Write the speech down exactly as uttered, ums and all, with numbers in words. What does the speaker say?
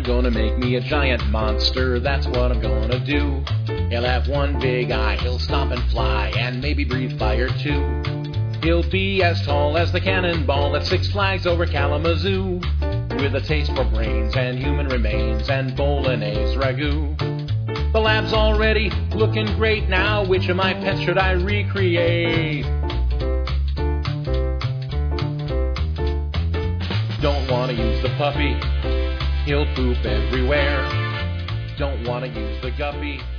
gonna make me a giant monster, that's what I'm gonna do. He'll have one big eye, he'll stomp and fly, and maybe breathe fire too. He'll be as tall as the cannonball at Six Flags over Kalamazoo, with a taste for brains and human remains and bolognese ragu. The lab's already looking great now, which of my pets should I recreate? Don't want to use the puppy, he'll poop everywhere. Don't want to use the guppy,